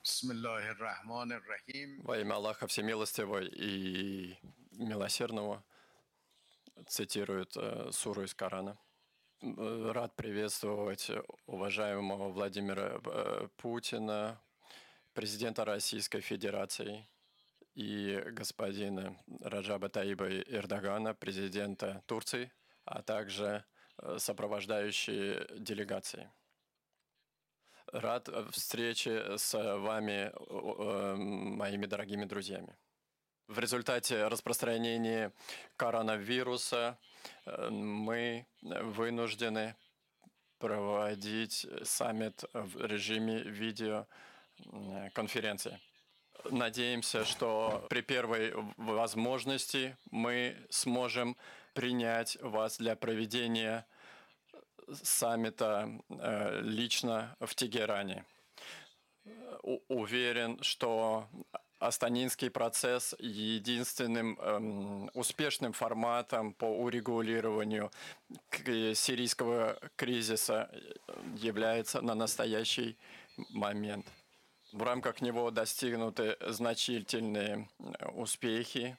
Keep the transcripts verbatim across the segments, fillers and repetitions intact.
Бисмиллахир-рахманир-рахим. Во имя Аллаха Всемилостивого и Милосердного цитирует э, суру из Корана. Э, Рад приветствовать уважаемого Владимира э, Путина, президента Российской Федерации, и господина Раджаба Таиба Эрдогана, президента Турции, а также э, сопровождающие делегации. Рад встрече с вами, э, моими дорогими друзьями. В результате распространения коронавируса э, мы вынуждены проводить саммит в режиме видеоконференции. Надеемся, что при первой возможности мы сможем принять вас для проведения саммита э, лично в Тегеране. У- уверен, что Астанинский процесс единственным эм, успешным форматом по урегулированию к- сирийского кризиса является на настоящий момент. В рамках него достигнуты значительные успехи,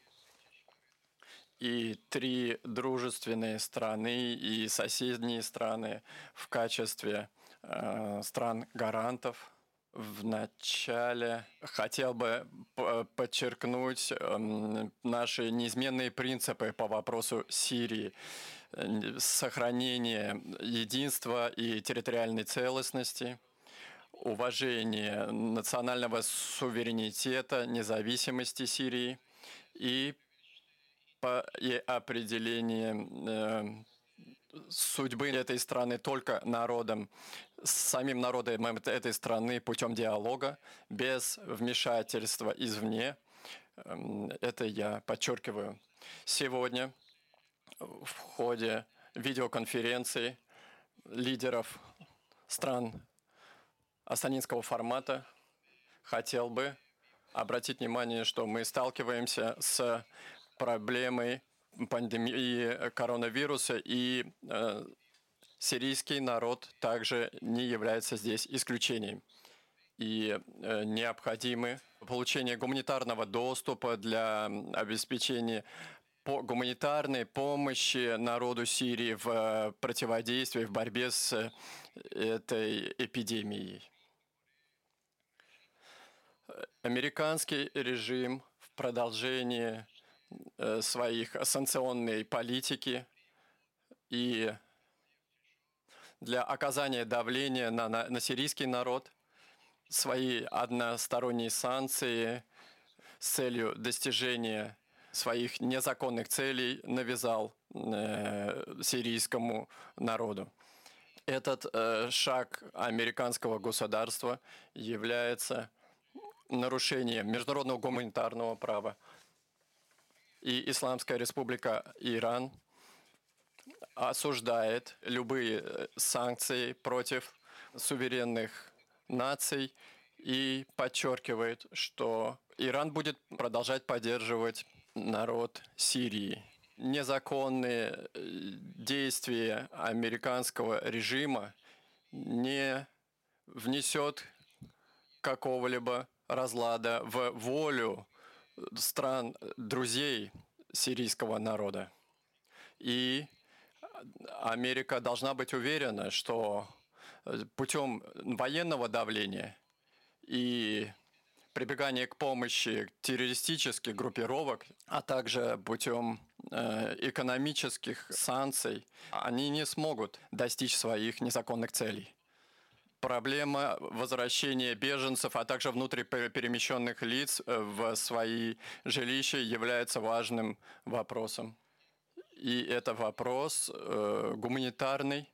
и три дружественные страны и соседние страны в качестве э, стран-гарантов. В начале хотел бы п- подчеркнуть эм, наши неизменные принципы по вопросу Сирии. Э, Сохранение единства и территориальной целостности, уважение национального суверенитета, независимости Сирии и по и определение э, судьбы этой страны только народом, с самим народом этой страны путем диалога, без вмешательства извне. Эм, Это я подчеркиваю. Сегодня в ходе видеоконференции лидеров стран астанинского формата хотел бы обратить внимание, что мы сталкиваемся с проблемой пандемии коронавируса, и э, сирийский народ также не является здесь исключением. И э, необходимы получение гуманитарного доступа для обеспечения по гуманитарной помощи народу Сирии в э, противодействии, в борьбе с этой эпидемией. Американский режим в продолжении э, своих санкционной политики и для оказания давления на, на, на сирийский народ свои односторонние санкции с целью достижения своих незаконных целей навязал э, сирийскому народу. Этот э, шаг американского государства является нарушением международного гуманитарного права. И Исламская Республика Иран осуждает любые санкции против суверенных наций и подчеркивает, что Иран будет продолжать поддерживать народ Сирии. Незаконные действия американского режима не внесет какого-либо разлада в волю стран друзей сирийского народа. И Америка должна быть уверена, что путем военного давления и прибегания к помощи террористических группировок, а также путем э, экономических санкций, они не смогут достичь своих незаконных целей. Проблема возвращения беженцев, а также внутриперемещенных лиц в свои жилища является важным вопросом. И это вопрос э, гуманитарный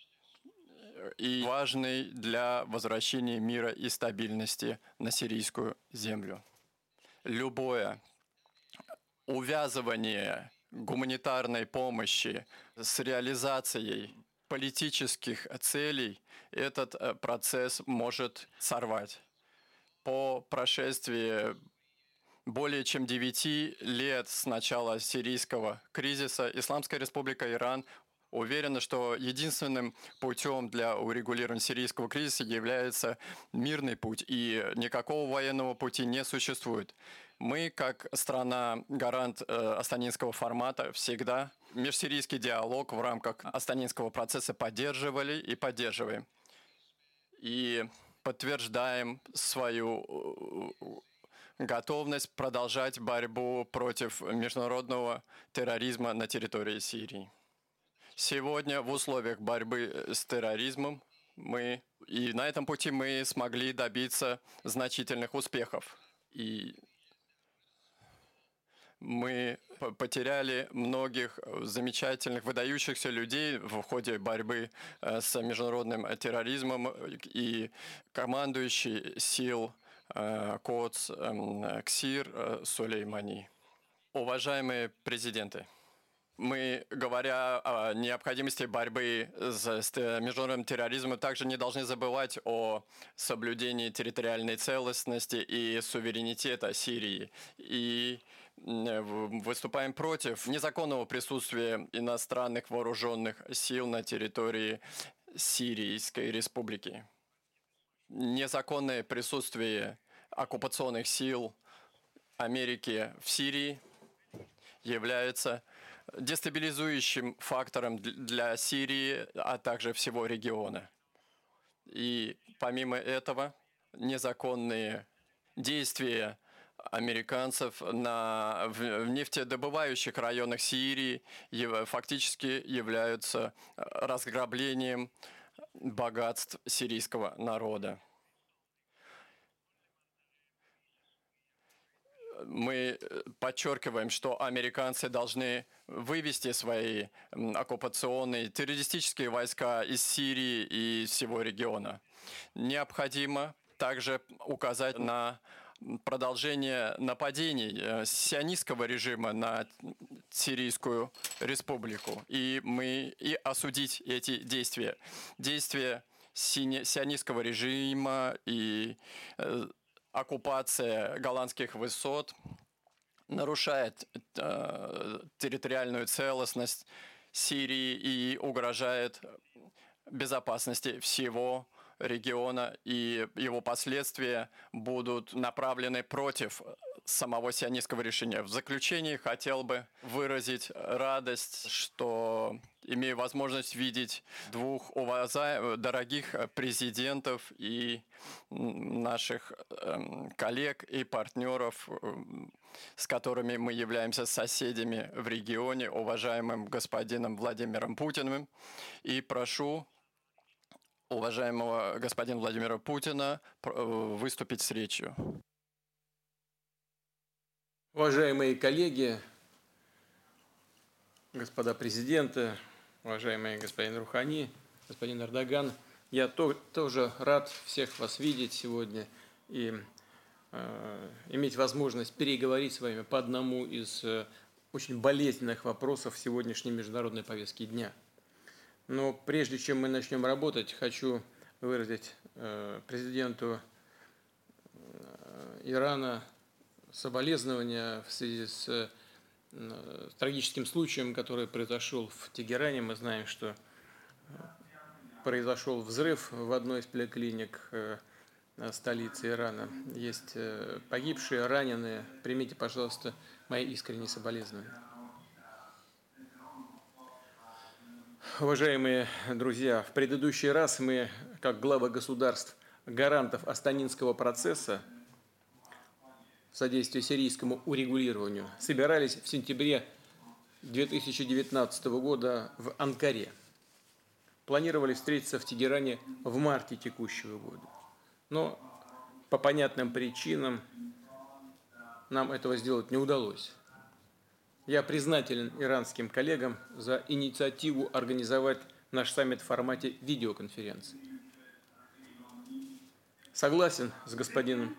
и важный для возвращения мира и стабильности на сирийскую землю. Любое увязывание гуманитарной помощи с реализацией политических целей этот процесс может сорвать. По прошествии более чем девяти лет с начала сирийского кризиса Исламская Республика Иран Уверены, что единственным путем для урегулирования сирийского кризиса является мирный путь, и никакого военного пути не существует. Мы, как страна-гарант э, астанинского формата, всегда межсирийский диалог в рамках астанинского процесса поддерживали и поддерживаем. И подтверждаем свою готовность продолжать борьбу против международного терроризма на территории Сирии. Сегодня в условиях борьбы с терроризмом мы и на этом пути мы смогли добиться значительных успехов. И мы потеряли многих замечательных, выдающихся людей в ходе борьбы с международным терроризмом, и командующий сил Коц Ксир Сулеймани. Уважаемые президенты, мы, говоря о необходимости борьбы с, с международным терроризмом, также не должны забывать о соблюдении территориальной целостности и суверенитета Сирии. И выступаем против незаконного присутствия иностранных вооруженных сил на территории Сирийской Республики. Незаконное присутствие оккупационных сил Америки в Сирии является дестабилизующим фактором для Сирии, а также всего региона. И помимо этого, незаконные действия американцев на, в, в нефтедобывающих районах Сирии фактически являются разграблением богатств сирийского народа. Мы подчеркиваем, что американцы должны вывести свои оккупационные террористические войска из Сирии и всего региона. Необходимо также указать на продолжение нападений сионистского режима на Сирийскую Республику. И мы и осудить эти действия. Действия сионистского режима и оккупация голландских высот нарушает э, территориальную целостность Сирии и угрожает безопасности всего региона, и его последствия будут направлены против самого сионистского решения. В заключение хотел бы выразить радость, что имею возможность видеть двух уважаемых, дорогих президентов и наших э, коллег и партнеров, э, с которыми мы являемся соседями в регионе, уважаемым господином Владимиром Путиным. И прошу уважаемого господина Владимира Путина выступить с речью. Уважаемые коллеги, господа президенты, уважаемый господин Рухани, господин Эрдоган, я то, тоже рад всех вас видеть сегодня и э, иметь возможность переговорить с вами по одному из э, очень болезненных вопросов сегодняшней международной повестки дня. Но прежде чем мы начнем работать, хочу выразить э, президенту э, Ирана соболезнования в связи с, э, с трагическим случаем, который произошел в Тегеране. Мы знаем, что произошел взрыв в одной из поликлиник э, столицы Ирана. Есть э, погибшие, раненые. Примите, пожалуйста, мои искренние соболезнования. Уважаемые друзья, в предыдущий раз мы, как главы государств, гарантов астанинского процесса в содействии сирийскому урегулированию, собирались в сентябре две тысячи девятнадцатого года в Анкаре. Планировали встретиться в Тегеране в марте текущего года. Но по понятным причинам нам этого сделать не удалось. Я признателен иранским коллегам за инициативу организовать наш саммит в формате видеоконференции. Согласен с господином,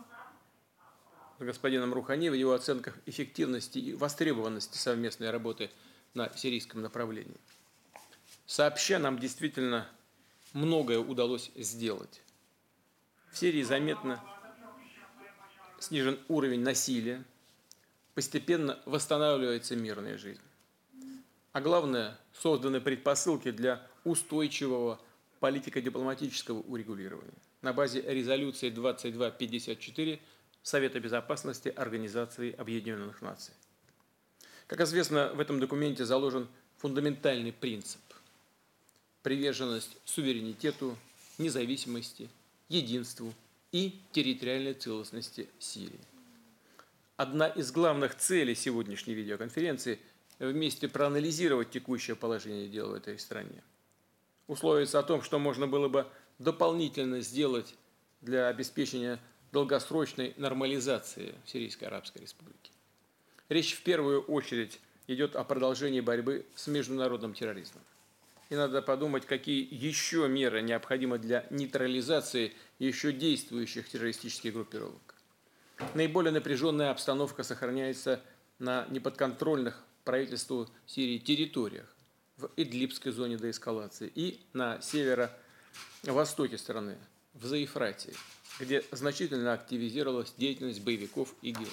с господином Рухани в его оценках эффективности и востребованности совместной работы на сирийском направлении. Сообща нам действительно многое удалось сделать. В Сирии заметно снижен уровень насилия, постепенно восстанавливается мирная жизнь. А главное, созданы предпосылки для устойчивого политико-дипломатического урегулирования на базе резолюции двадцать два пятьдесят четыре Совета Безопасности Организации Объединенных Наций. Как известно, в этом документе заложен фундаментальный принцип – приверженность суверенитету, независимости, единству и территориальной целостности Сирии. Одна из главных целей сегодняшней видеоконференции – вместе проанализировать текущее положение дел в этой стране, условиться о том, что можно было бы дополнительно сделать для обеспечения долгосрочной нормализации в Сирийской Арабской Республике. Речь в первую очередь идет о продолжении борьбы с международным терроризмом. И надо подумать, какие еще меры необходимы для нейтрализации еще действующих террористических группировок. Наиболее напряженная обстановка сохраняется на неподконтрольных правительству Сирии территориях в Идлибской зоне деэскалации и на северо-востоке страны, в Заифратии, где значительно активизировалась деятельность боевиков ИГИЛ.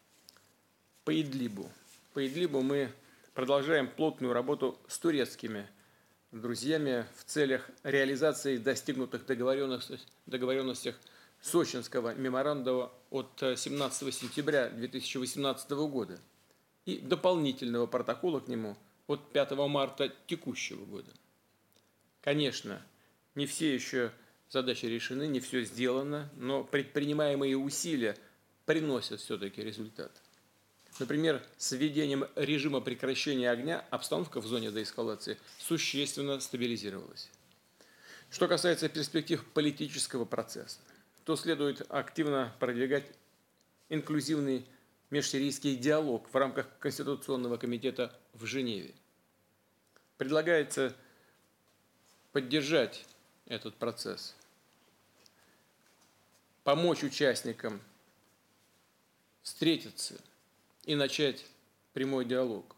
По Идлибу. По Идлибу мы продолжаем плотную работу с турецкими друзьями в целях реализации достигнутых договоренностей, договоренностях Сочинского меморандума от семнадцатого сентября две тысячи восемнадцатого года и дополнительного протокола к нему от пятого марта текущего года. Конечно, не все еще задачи решены, не все сделано, но предпринимаемые усилия приносят все-таки результат. Например, с введением режима прекращения огня обстановка в зоне деэскалации существенно стабилизировалась. Что касается перспектив политического процесса, то следует активно продвигать инклюзивный межсирийский диалог в рамках Конституционного комитета в Женеве. Предлагается поддержать этот процесс, помочь участникам встретиться и начать прямой диалог,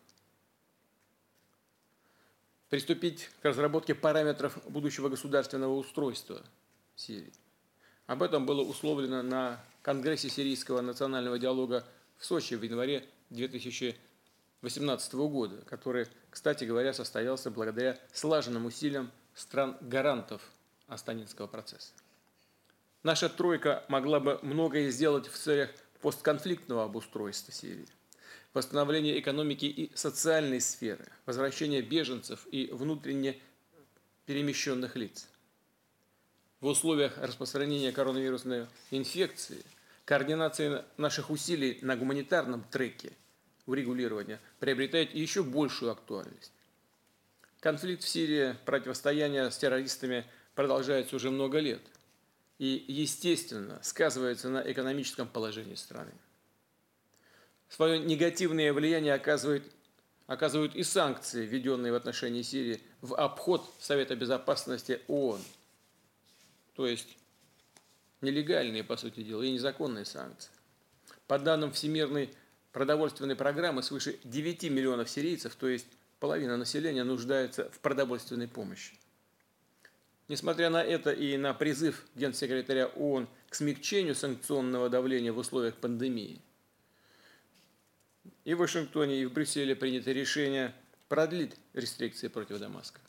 приступить к разработке параметров будущего государственного устройства Сирии. Об этом было условлено на Конгрессе сирийского национального диалога в Сочи в январе две тысячи восемнадцатого года, который, кстати говоря, состоялся благодаря слаженным усилиям стран-гарантов Астанинского процесса. Наша тройка могла бы многое сделать в целях постконфликтного обустройства Сирии, восстановления экономики и социальной сферы, возвращения беженцев и внутренне перемещенных лиц. В условиях распространения коронавирусной инфекции координация наших усилий на гуманитарном треке урегулирования приобретает еще большую актуальность. Конфликт в Сирии, противостояние с террористами продолжается уже много лет и, естественно, сказывается на экономическом положении страны. Свое негативное влияние оказывает, оказывают и санкции, введенные в отношении Сирии в обход Совета Безопасности ООН, то есть нелегальные, по сути дела, и незаконные санкции. По данным Всемирной продовольственной программы, свыше девяти миллионов сирийцев, то есть половина населения, нуждается в продовольственной помощи. Несмотря на это и на призыв Генсекретаря ООН к смягчению санкционного давления в условиях пандемии, и в Вашингтоне, и в Брюсселе принято решение продлить рестрикции против Дамаска.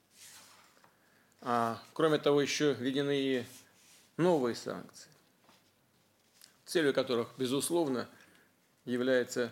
А, кроме того, еще введены и новые санкции, целью которых, безусловно, является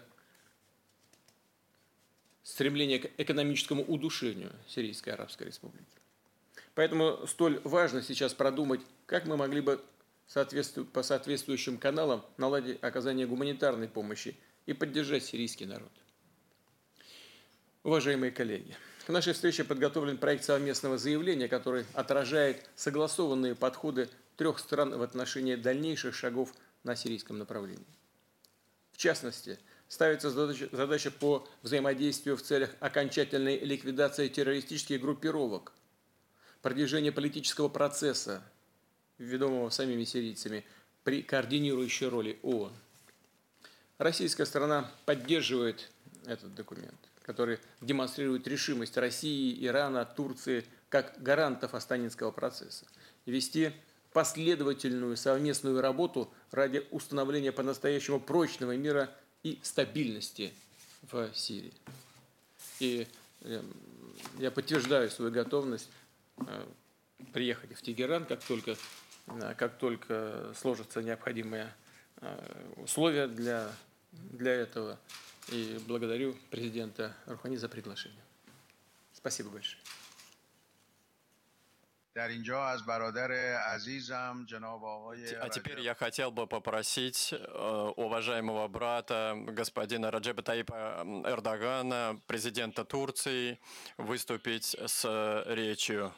стремление к экономическому удушению Сирийской Арабской Республики. Поэтому столь важно сейчас продумать, как мы могли бы по соответствующим каналам наладить оказание гуманитарной помощи и поддержать сирийский народ. Уважаемые коллеги, к нашей встрече подготовлен проект совместного заявления, который отражает согласованные подходы трех стран в отношении дальнейших шагов на сирийском направлении. В частности, ставится задача, задача по взаимодействию в целях окончательной ликвидации террористических группировок, продвижения политического процесса, ведомого самими сирийцами, при координирующей роли ООН. Российская сторона поддерживает этот документ, который демонстрирует решимость России, Ирана, Турции как гарантов Астанинского процесса и вести последовательную совместную работу ради установления по-настоящему прочного мира и стабильности в Сирии. И я, я подтверждаю свою готовность приехать в Тегеран, как только, как только сложатся необходимые условия для, для этого. И благодарю президента Рухани за приглашение. Спасибо большое. А теперь я хотел бы попросить уважаемого брата, господина Раджепа Таипа Эрдогана, президента Турции, выступить с речью.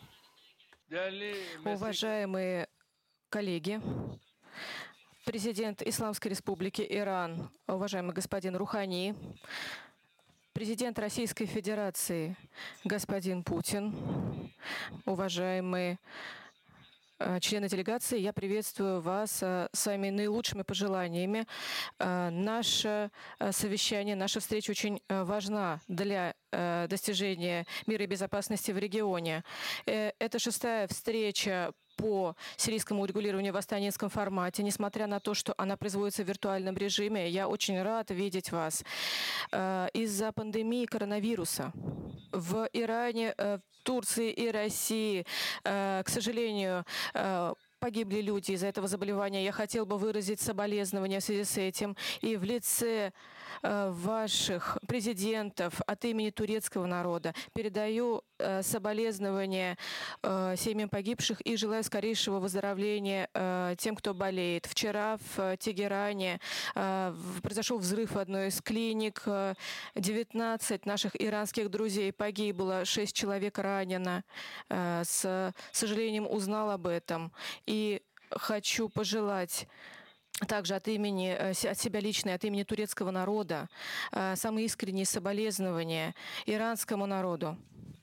Уважаемые коллеги, президент Исламской Республики Иран, уважаемый господин Рухани, президент Российской Федерации, господин Путин, уважаемые члены делегации, я приветствую вас с своими наилучшими пожеланиями. Наше совещание, наша встреча очень важна для достижения мира и безопасности в регионе. Это шестая встреча по сирийскому урегулированию в астанинском формате. Несмотря на то, что она производится в виртуальном режиме, я очень рад видеть вас. Из-за пандемии коронавируса в Иране, в Турции и России, к сожалению, погибли люди из-за этого заболевания. Я хотел бы выразить соболезнования в связи с этим. И в лице ваших президентов от имени турецкого народа передаю соболезнования семьям погибших и желаю скорейшего выздоровления тем, кто болеет. Вчера в Тегеране произошел взрыв в одной из клиник. девятнадцать наших иранских друзей погибло, шесть человек ранено. С сожалением узнал об этом. И хочу пожелать также от имени, от себя лично, от имени турецкого народа, самые искренние соболезнования иранскому народу.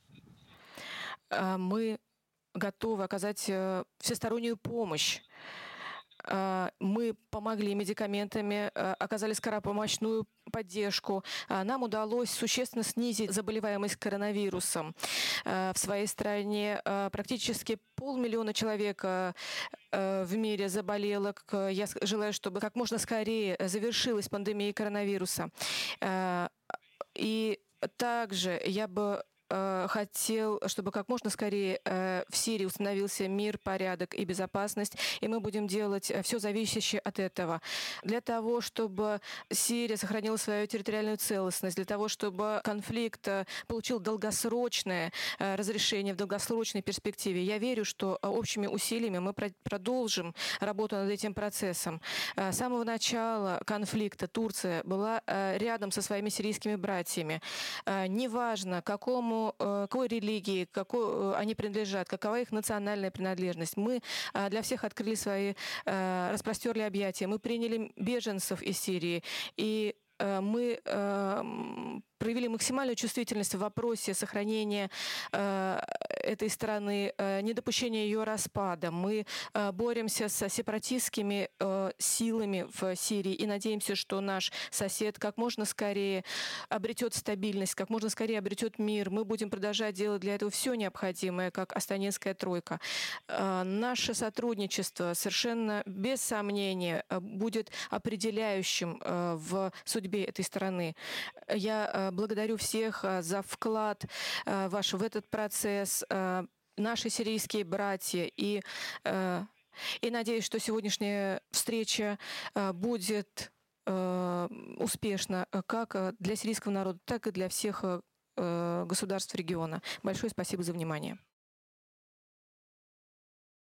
Мы готовы оказать всестороннюю помощь. Мы помогли медикаментами, оказали скоропомощную поддержку. Нам удалось существенно снизить заболеваемость коронавирусом. В своей стране практически полмиллиона человек в мире заболело. Я желаю, чтобы как можно скорее завершилась пандемия коронавируса. И также я бы хотел, чтобы как можно скорее в Сирии установился мир, порядок и безопасность, и мы будем делать все зависящее от этого. Для того, чтобы Сирия сохранила свою территориальную целостность, для того, чтобы конфликт получил долгосрочное разрешение в долгосрочной перспективе, я верю, что общими усилиями мы продолжим работу над этим процессом. С самого начала конфликта Турция была рядом со своими сирийскими братьями. Неважно, какому какой религии, какой они принадлежат, какова их национальная принадлежность. Мы для всех открыли свои, распростерли объятия. Мы приняли беженцев из Сирии. И мы проявили максимальную чувствительность в вопросе сохранения этой страны, недопущения ее распада. Мы боремся с сепаратистскими силами в Сирии и надеемся, что наш сосед как можно скорее обретет стабильность, как можно скорее обретет мир. Мы будем продолжать делать для этого все необходимое, как Астанинская тройка. Наше сотрудничество совершенно без сомнения будет определяющим в судьбе этой страны. Я благодарю всех за вклад ваш в этот процесс, наши сирийские братья, и, и надеюсь, что сегодняшняя встреча будет успешна как для сирийского народа, так и для всех государств региона. Большое спасибо за внимание.